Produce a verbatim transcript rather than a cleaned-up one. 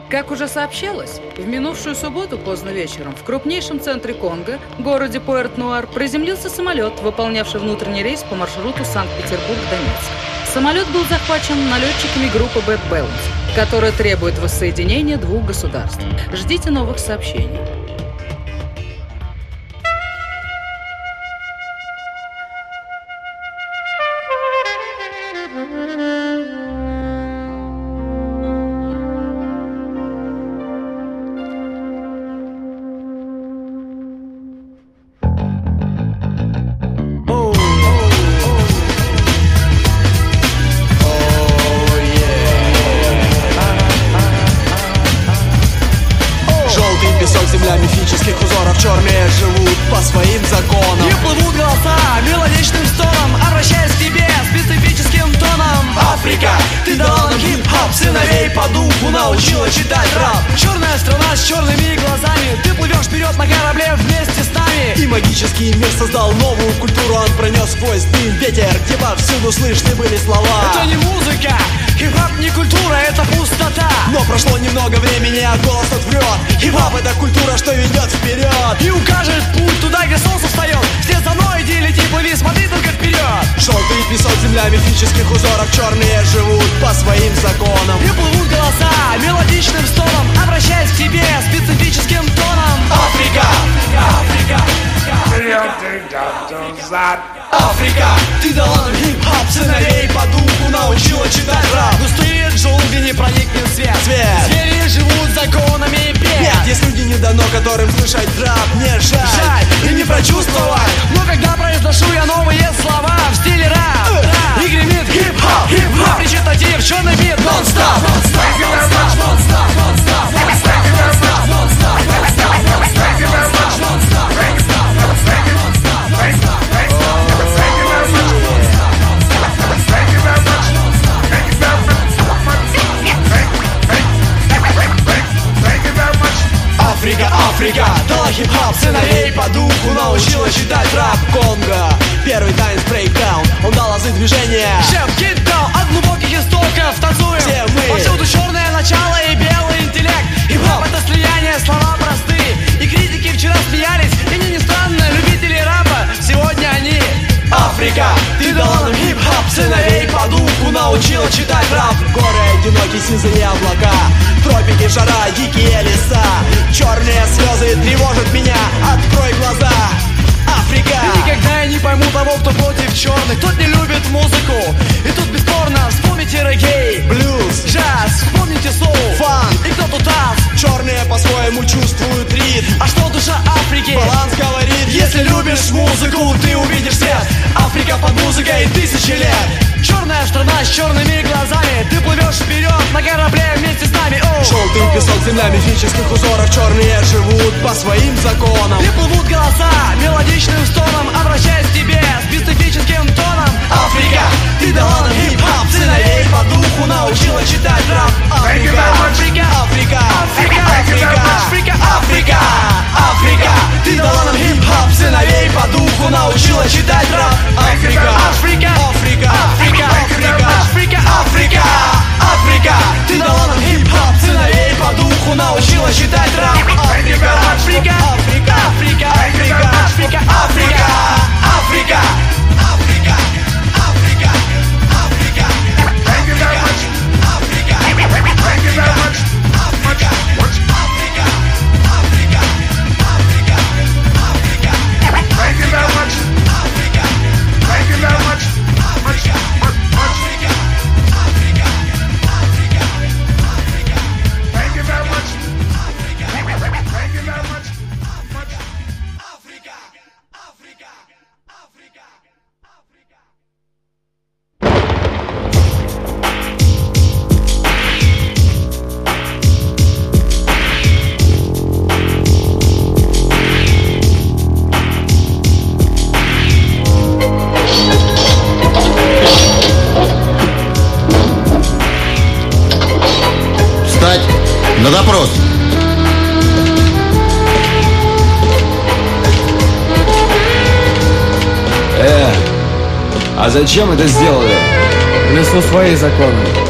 Как уже сообщалось, в минувшую субботу поздно вечером в крупнейшем центре Конго, городе Пуэрт-Нуар, приземлился самолет, выполнявший внутренний рейс по маршруту Санкт-Петербург-Донецк. Самолет был захвачен налетчиками группы Bad Balance, которая требует воссоединения двух государств. Ждите новых сообщений. Земля мифических узоров, черные живут по своим законам. И плывут голоса мелодичным стоном, обращаясь к тебе специфическим тоном. Африка, ты дала нам хип-хоп, сыновей по духу научила читать рэп. Черная страна с черными глазами, ты плывешь вперед на корабле вместе с нами. И магический мир создал новую культуру, он пронес сквозь дым ветер, где повсюду слышны были слова. Это не музыка, хип-хоп не культура, это пустота. Но прошло немного времени, а голос тот врет. Хип-хоп это культура, что ведет вперед и укажет путь туда, где солнце встает. Вслед за мной иди, лети, плыви, смотри только вперед. Желтый песок, земля мифических узоров, черные живут по своим законам. И плывут голоса мелодичным стоном, обращаясь к тебе специфическим тоном. Африка, Африка, Африка, ты дала нам хип-хоп, сыновей по духу научила читать рэп. Густые джунгли не проникнет свет. Свет. Звери живут законами пет. Нет, есть люди не дано, которым слышать рэп не жаль, жаль и не прочувствовать. Но когда произношу я новые слова в стиле рэп, рэп. И гремит хип-хоп, хип-хоп, речитатив, черный бит, нон-стоп, нон-стоп, нон-стоп, нон-стоп, нон-стоп, нон-стоп, нон-стоп, нон-стоп, нон-стоп, нон-стоп, нон-стоп, Африка, Африка, дала хип-хоп, сыновей по духу научила читать рэп. Конго, первый танец брейкдаун, он дал азы движения. Шеф, киддаун, от глубоких истоков танцуем. Все мы. Повсюду черное начало и белый интеллект. Хип-хоп это слияние, слова простые. И критики вчера смеялись, и мне не странно, любители рэпа, сегодня они. Африка, ты дала нам хип-хоп, сыновей по духу научила читать рэп. Горы одинокие, сизые облака, тропики, жара, дикие леса. Черные слезы тревожат меня, открой глаза. Африка. И никогда я не пойму того, кто против черных, тот не любит музыку. И тут бесспорно вспомните реггей, блюз, джаз, вспомните соул, фанк. И кто тут ас? Черные по-своему чувствуют ритм. А что душа Африки? Баланс говорит, если любишь музыку, ты увидишь свет. Африка под музыкой тысячи лет. Черная страна с черными глазами, ты плывешь вперед на корабле вместе с нами. Оу. Желтый песок, земля мифических узоров, черные живут по своим законам. И плывут голоса мелодичным стоном, обращаясь к тебе специфическим тоном. Африка, ты дала нам хип-хоп, сыновей по духу научила читать рэп. Африка, Африка, Африка, Африка, Африка, Африка, Африка, ты дала нам хип-хоп, сыновей по духу научила читать рэп. Африка, Африка, Африка, Африка, Африка, Африка, Африка, ты дала нам хип-хоп, сыновей по духу научила читать рэп. Африка, Африка, Африка, Африка, Африка, Африка, Африка, Африка, Африка, Африка, Африка. Thank you very much. Africa. Thank you very much. Africa. Africa. Africa. Africa. Africa. Thank you very much. Africa. Thank you very much. Africa. Africa. Africa. Africa. Africa. Thank you very much. Africa. Thank you very much. Africa. Africa. Africa. Встать на допрос. Э, а зачем это сделали? В лесу свои законы.